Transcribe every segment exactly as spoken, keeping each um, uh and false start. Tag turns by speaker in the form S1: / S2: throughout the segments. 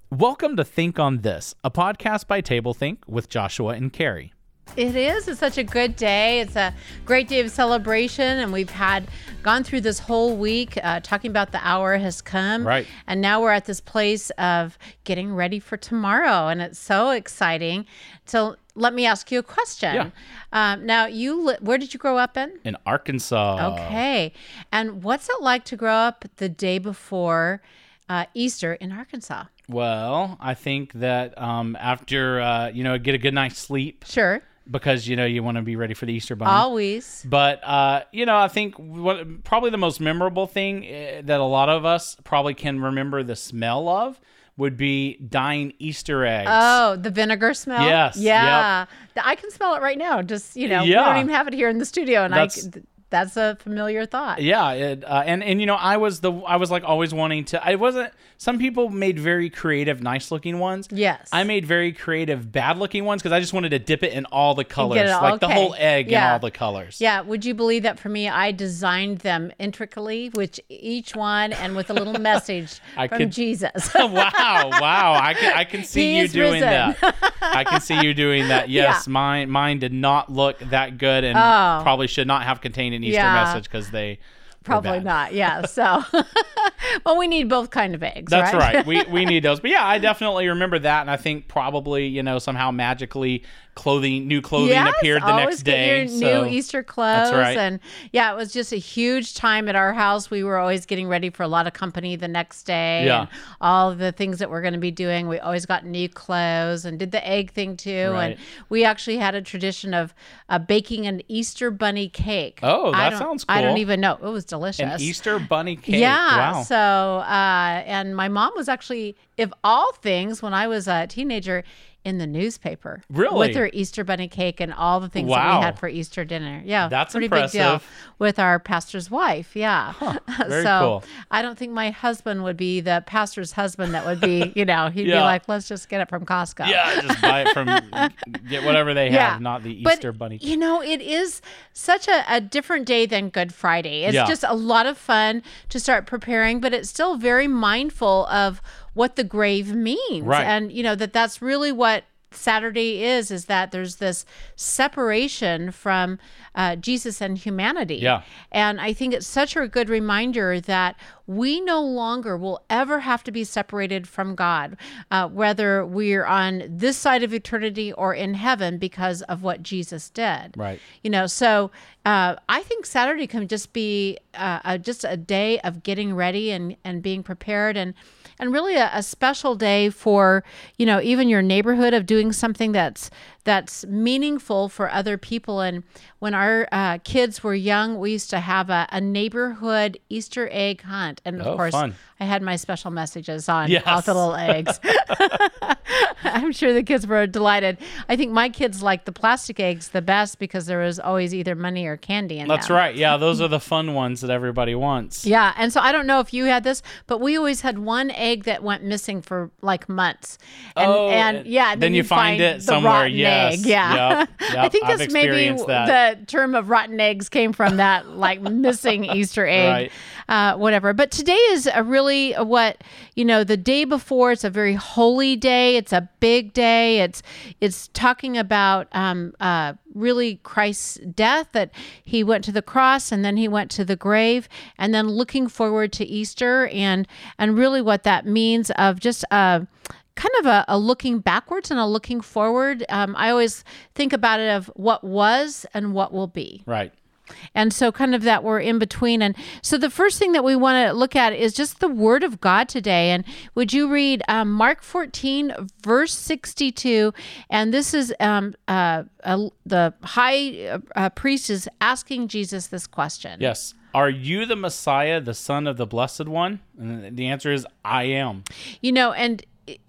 S1: Welcome to Think on This, a podcast by TableThink with Joshua and Carrie.
S2: It is. It's such a good day. It's a great day of celebration, and we've had gone through this whole week uh, talking about the hour has come.
S1: Right.
S2: And now we're at this place of getting ready for tomorrow, and it's so exciting. So let me ask you a question.
S1: Yeah.
S2: Um, now, you li- where did you grow up in?
S1: In Arkansas.
S2: Okay. And what's it like to grow up the day before uh, Easter in Arkansas?
S1: Well, I think that um, after, uh, you know, get a good night's sleep.
S2: Sure.
S1: Because, you know, you want to be ready for the Easter bunny.
S2: Always.
S1: But, uh, you know, I think what probably the most memorable thing uh, that a lot of us probably can remember the smell of would be dying Easter eggs.
S2: Oh, the vinegar smell?
S1: Yes.
S2: Yeah. Yep. I can smell it right now. Just, you know,
S1: yeah.
S2: we don't even have it here in the studio. And
S1: That's,
S2: I, that's a familiar thought.
S1: Yeah. It, uh, and, and, you know, I was the, I was like always wanting to, I wasn't, some people made very creative, nice looking ones.
S2: Yes.
S1: I made very creative, bad looking ones because I just wanted to dip it in all the colors.
S2: Get it all-
S1: like the
S2: okay.
S1: whole egg
S2: Yeah.
S1: in all the colors.
S2: Yeah. Would you believe that for me, I designed them intricately, which each one and with a little message
S1: I
S2: from
S1: could-
S2: Jesus.
S1: wow. Wow. I can, I can see
S2: He
S1: you
S2: is
S1: doing
S2: risen.
S1: that. I can see you doing that. Yes.
S2: Yeah.
S1: Mine, mine did not look that good and
S2: Oh.
S1: probably should not have contained an Easter
S2: Yeah.
S1: message because they were
S2: Probably
S1: bad.
S2: not. Yeah. So, well, we need both kind of eggs.
S1: That's
S2: right.
S1: right. We we need those. But yeah, I definitely remember that, and I think probably you know somehow magically clothing, new clothing
S2: Yes,
S1: appeared the
S2: always
S1: next
S2: get
S1: day.
S2: your
S1: so
S2: new Easter clothes.
S1: That's right.
S2: And yeah, it was just a huge time at our house. We were always getting ready for a lot of company the next day.
S1: Yeah.
S2: And all the things that we're going to be doing. We always got new clothes and did the egg thing too.
S1: Right.
S2: And we actually had a tradition of uh, baking an Easter bunny cake.
S1: Oh,
S2: I
S1: that
S2: don't-
S1: sounds
S2: I don't
S1: cool.
S2: even know. It was delicious.
S1: An Easter bunny cake.
S2: Yeah.
S1: Wow.
S2: So, uh, and my mom was actually, of all things, when I was a teenager, in the newspaper.
S1: Really?
S2: With her Easter bunny cake and all the things that
S1: Wow.
S2: we had for Easter dinner. Yeah.
S1: That's
S2: pretty big deal
S1: impressive.
S2: with our pastor's wife. Yeah.
S1: very
S2: so
S1: cool.
S2: I don't think my husband would be the pastor's husband that would be, you know, he'd be
S1: Yeah.
S2: like, let's just get it from Costco.
S1: Yeah, just buy it from get whatever they have,
S2: Yeah.
S1: not the
S2: But,
S1: Easter bunny.
S2: You know, it is such a, a different day than Good Friday. It's
S1: Yeah.
S2: just a lot of fun to start preparing, but it's still very mindful of what the grave means.
S1: Right.
S2: And, you know, that that's really what Saturday is, is that there's this separation from uh, Jesus and humanity.
S1: Yeah.
S2: And I think it's such a good reminder that we no longer will ever have to be separated from God, uh, whether we're on this side of eternity or in heaven because of what Jesus did.
S1: Right.
S2: You know, so uh, I think Saturday can just be uh, a, just a day of getting ready and, and being prepared and and really a, a special day for, you know, even your neighborhood of doing something that's that's meaningful for other people. And when our uh, kids were young, we used to have a, a neighborhood Easter egg hunt. And of
S1: Oh,
S2: course,
S1: fun.
S2: I had my special messages on
S1: Yes.
S2: all the little eggs. I'm sure the kids were delighted. I think my kids liked the plastic eggs the best because there was always either money or candy in
S1: That's
S2: them.
S1: right. Yeah, those are the fun ones that everybody wants.
S2: Yeah. And so I don't know if you had this, but we always had one egg that went missing for like months. And,
S1: Oh,
S2: and yeah,
S1: then you
S2: you'd
S1: find it
S2: the
S1: somewhere,
S2: rotten
S1: yes.
S2: egg. Yeah.
S1: Yep, yep.
S2: I think
S1: I've
S2: that's maybe
S1: experienced that.
S2: the term of rotten eggs came from that like missing Easter egg,
S1: Right.
S2: uh, whatever. But today is a really a what, you know, the day before, it's a very holy day. It's a big day. It's, it's talking about, um, uh, really Christ's death, that he went to the cross and then he went to the grave, and then looking forward to Easter and, and really what that means of just, uh, kind of a, a looking backwards and a looking forward. Um, I always think about it of what was and what will be.
S1: Right.
S2: And so kind of that we're in between. And so the first thing that we want to look at is just the word of God today. And would you read um, Mark fourteen, verse sixty-two? And this is um, uh, uh, the high uh, priest is asking Jesus this question.
S1: Yes. Are you the Messiah, the Son of the Blessed One? And the answer is, I am.
S2: You know, and in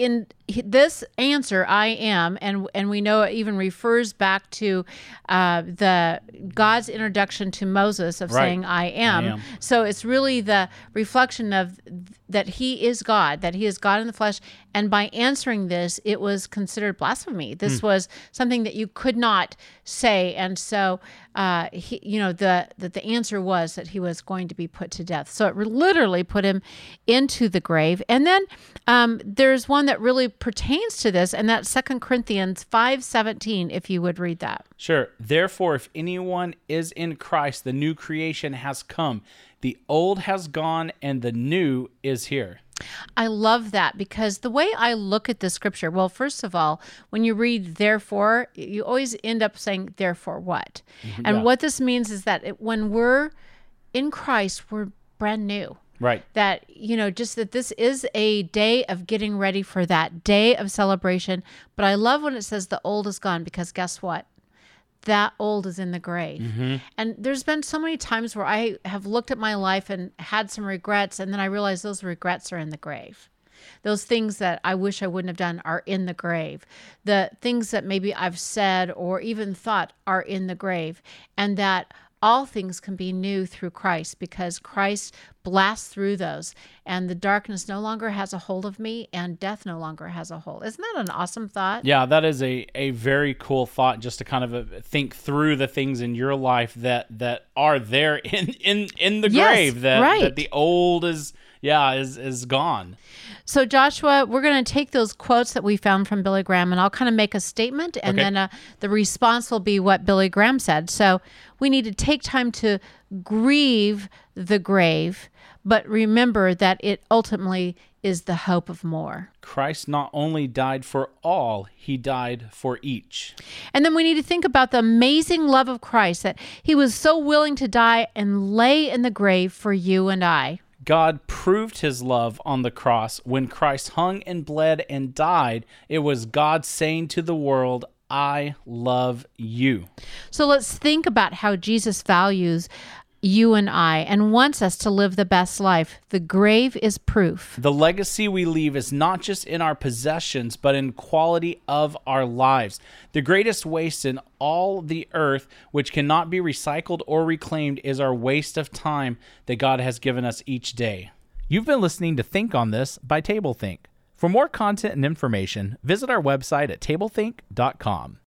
S2: he- this answer, I am, and and we know it even refers back to uh, the God's introduction to Moses of
S1: Right.
S2: saying, I am.
S1: I am.
S2: So it's really the reflection of th- that he is God, that he is God in the flesh. And by answering this, it was considered blasphemy. This was something that you could not say. And so, uh, he, you know, the, the the answer was that he was going to be put to death. So it re- literally put him into the grave. And then um, there's one that really pertains to this, and that's Second Corinthians five seventeen, if you would read that.
S1: Sure. Therefore, if anyone is in Christ, the new creation has come. The old has gone and the new is here.
S2: I love that, because the way I look at the scripture, well, first of all, when you read therefore, you always end up saying, therefore what? And
S1: Yeah.
S2: what this means is that it, when we're in Christ, we're brand new.
S1: Right.
S2: That, you know, just that this is a day of getting ready for that day of celebration. But I love when it says the old is gone, because guess what? That old is in the grave.
S1: Mm-hmm.
S2: And there's been so many times where I have looked at my life and had some regrets, and then I realized those regrets are in the grave. Those things that I wish I wouldn't have done are in the grave. The things that maybe I've said or even thought are in the grave. And that all things can be new through Christ, because Christ blasts through those, and the darkness no longer has a hold of me, and death no longer has a hold. Isn't that an awesome thought?
S1: Yeah, that is a, a very cool thought, just to kind of uh, think through the things in your life that, that are there in, in, in the
S2: Yes,
S1: grave, that,
S2: right.
S1: that the old is, yeah, is, is gone.
S2: So Joshua, we're going to take those quotes that we found from Billy Graham, and I'll kind of make a statement, and
S1: Okay.
S2: then uh, the response will be what Billy Graham said. So we need to take time to grieve the grave, but remember that it ultimately is the hope of more.
S1: Christ not only died for all, he died for each.
S2: And then we need to think about the amazing love of Christ, that he was so willing to die and lay in the grave for you and I.
S1: God proved his love on the cross. When Christ hung and bled and died, it was God saying to the world, I love you.
S2: So let's think about how Jesus values you and I and wants us to live the best life. The grave is proof.
S1: The legacy we leave is not just in our possessions, but in quality of our lives. The greatest waste in all the earth, which cannot be recycled or reclaimed, is our waste of time that God has given us each day. You've been listening to Think on This by TableThink. For more content and information, visit our website at tablethink dot com.